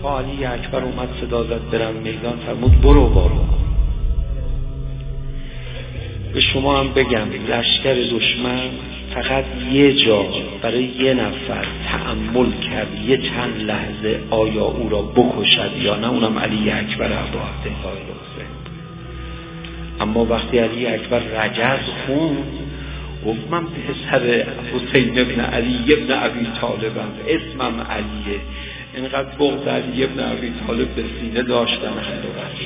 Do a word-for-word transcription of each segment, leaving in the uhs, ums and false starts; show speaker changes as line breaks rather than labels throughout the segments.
تا علی اکبر اومد صدا زد برم میدان، فرمود برو بارو. به شما هم بگم لشکر دشمن فقط یه جا برای یه نفر تأمل کرد یه چند لحظه آیا او را بکشد یا نه، اونم علی اکبر ابا عبدالله الحسین. اما وقتی علی اکبر رجز خوند گفت من پسر حسین ابن علی ابن ابی طالبم، اسمم علیه. اینقدر بغض علی ابن ابی طالب به سینه داشتن هم.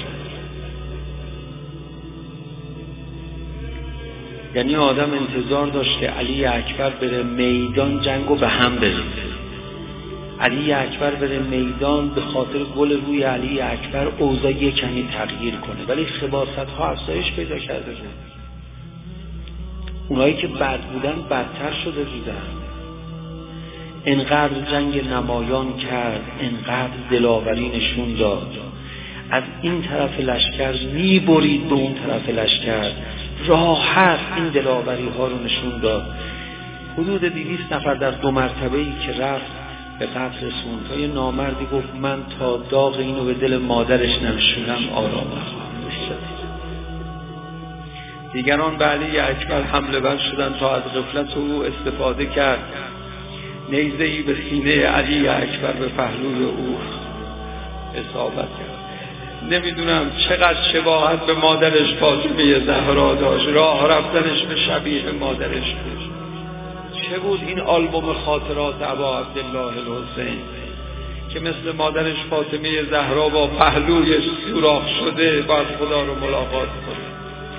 یعنی آدم انتظار داشت که علی اکبر بره میدان جنگو به هم بریزه. علی اکبر بره میدان به خاطر گل روی علی اکبر اوضاع یک کمی تغییر کنه، ولی خباثت ها افزایش پیدا کرده بود. اونایی که بد بودن بدتر شده بودن. انقدر جنگ نمایان کرد، انقدر دلاوری نشون داد، از این طرف لشکر میبرید به اون طرف لشکر، راحت این دلاوری ها رو نشون داد. حدود دویست نفر در دو مرتبه‌ای که رفت به قتل رسوند. تا یه نامردی گفت من تا داغ اینو به دل مادرش ننشونم آرام نخواهم. دیگران به علی اکبر حمله ور شدن تا از غفلت او استفاده کرد. نیزه‌ای به سینه علی اکبر به پهلوی او اصابت کرد. نمیدونم چقدر شباهت به مادرش فاطمه زهرا داشت، راه رفتنش به شبیه مادرش بود. چه بود این آلبوم خاطرات ابا عبدالله الحسین که مثل مادرش فاطمه زهرا با پهلویش سوراخ شده باید خدا رو ملاقات کنه.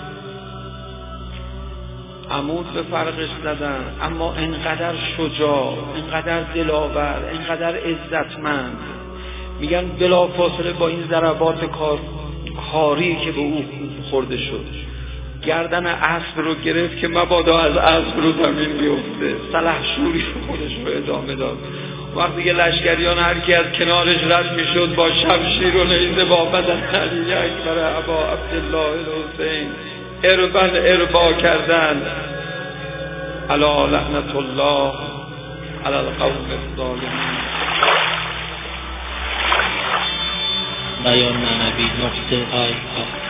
عمود به فرقش زدن، اما انقدر شجاع، انقدر دلاور، انقدر عزتمند. میگن بلافاصله با این ضربات کار کاری که به او خورده شد گردن اسب رو گرفت که مبادا از اسب رو زمین بیفته. سلحشوری خودش رو ادامه داد. وقتی که لشکریان هر کی از کنارش رد میشد با شمشیر و نیزه با بدن علی اکبر ابا عبدالله الحسین اربن اربا کردن. الا لعنت الله علی القوم الظالمین.
بیان معنوی نقطه آی